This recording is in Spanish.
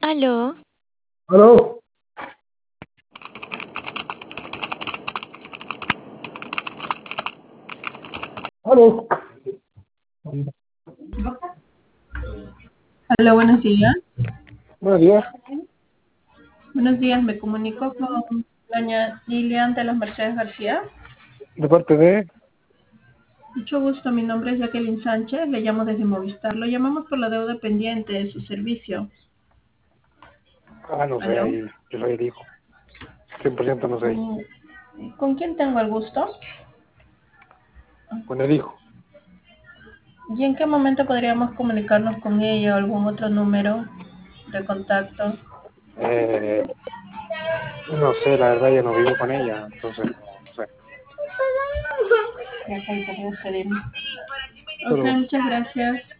Aló, Aló, aló. Hola, buenos días. Buenos días. Buenos días, me comunico con doña Lilian de las Mercedes García. De parte de... Mucho gusto, mi nombre es Jacqueline Sánchez, le llamo desde Movistar. Lo llamamos por la deuda pendiente de su servicio. Ah, no sé, ¿Aló? ahí yo soy el hijo. 100% no sé. ¿Con, con quién tengo el gusto? Con el hijo. ¿Y en qué momento podríamos comunicarnos con ella o algún otro número de contacto? Eh, no sé, la verdad yo no vivo con ella, entonces no sé. Ok, podría ser. Ok, Solo muchas gracias.